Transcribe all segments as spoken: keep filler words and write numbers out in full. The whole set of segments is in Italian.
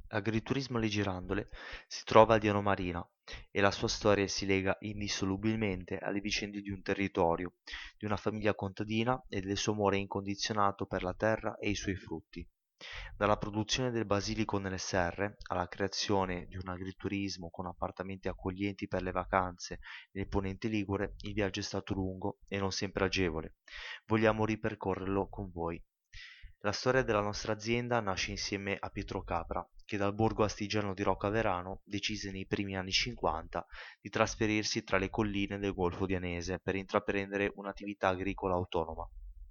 Agriturismo alle Girandole si trova a Diano Marina e la sua storia si lega indissolubilmente alle vicende di un territorio, di una famiglia contadina e del suo amore incondizionato per la terra e i suoi frutti. Dalla produzione del basilico nelle serre alla creazione di un agriturismo con appartamenti accoglienti per le vacanze nel Ponente Ligure, il viaggio è stato lungo e non sempre agevole. Vogliamo ripercorrerlo con voi. La storia della nostra azienda nasce insieme a Pietro Capra, che dal borgo astigiano di Roccaverano decise nei primi anni cinquanta di trasferirsi tra le colline del Golfo di Anese per intraprendere un'attività agricola autonoma.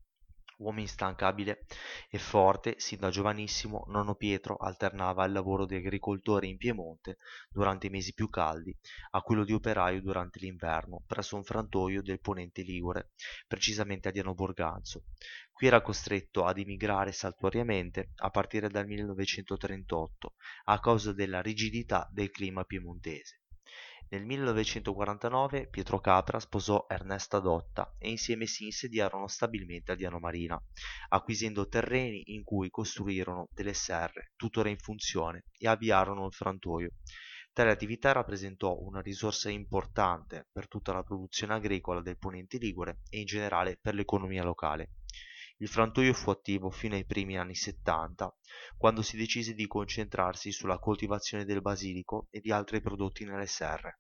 Uomo instancabile e forte, sin da giovanissimo, nonno Pietro alternava il lavoro di agricoltore in Piemonte durante i mesi più caldi a quello di operaio durante l'inverno presso un frantoio del Ponente Ligure, precisamente a Diano Borganzo. Qui era costretto ad emigrare saltuariamente a partire dal millenovecentotrentotto a causa della rigidità del clima piemontese. Nel millenovecentoquarantanove Pietro Capra sposò Ernesta Dotta e insieme si insediarono stabilmente a Diano Marina, acquisendo terreni in cui costruirono delle serre, tuttora in funzione, e avviarono il frantoio. Tale attività rappresentò una risorsa importante per tutta la produzione agricola del Ponente Ligure e in generale per l'economia locale. Il frantoio fu attivo fino ai primi anni settanta, quando si decise di concentrarsi sulla coltivazione del basilico e di altri prodotti nelle serre.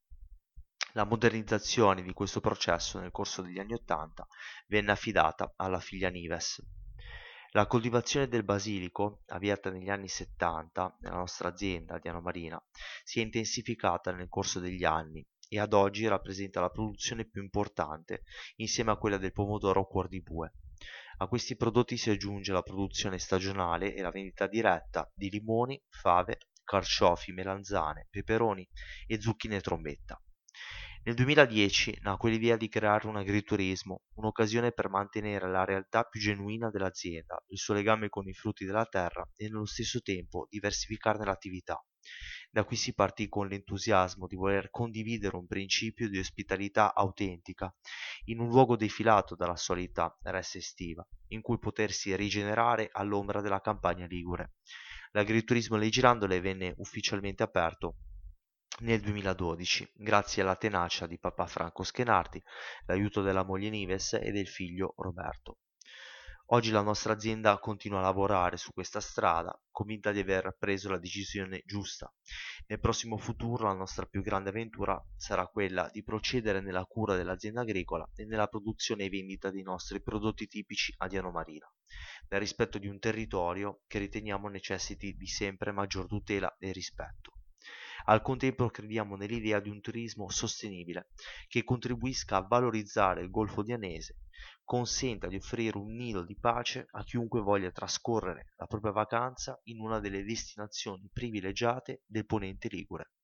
La modernizzazione di questo processo nel corso degli anni ottanta venne affidata alla figlia Nives. La coltivazione del basilico, avviata negli anni settanta nella nostra azienda Diano Marina, si è intensificata nel corso degli anni e ad oggi rappresenta la produzione più importante insieme a quella del pomodoro cuor di bue. A questi prodotti si aggiunge la produzione stagionale e la vendita diretta di limoni, fave, carciofi, melanzane, peperoni e zucchine trombetta. Nel duemiladieci nacque l'idea di creare un agriturismo, un'occasione per mantenere la realtà più genuina dell'azienda, il suo legame con i frutti della terra e nello stesso tempo diversificarne l'attività. Da qui si partì con l'entusiasmo di voler condividere un principio di ospitalità autentica in un luogo defilato dalla solita ressa estiva, in cui potersi rigenerare all'ombra della campagna ligure. L'agriturismo alle Girandole venne ufficialmente aperto nel duemiladodici, grazie alla tenacia di papà Franco Schenardi, l'aiuto della moglie Nives e del figlio Roberto. Oggi la nostra azienda continua a lavorare su questa strada, convinta di aver preso la decisione giusta. Nel prossimo futuro la nostra più grande avventura sarà quella di procedere nella cura dell'azienda agricola e nella produzione e vendita dei nostri prodotti tipici a Diano Marina, nel rispetto di un territorio che riteniamo necessiti di sempre maggior tutela e rispetto. Al contempo crediamo nell'idea di un turismo sostenibile che contribuisca a valorizzare il Golfo di Anese, consenta di offrire un nido di pace a chiunque voglia trascorrere la propria vacanza in una delle destinazioni privilegiate del Ponente Ligure.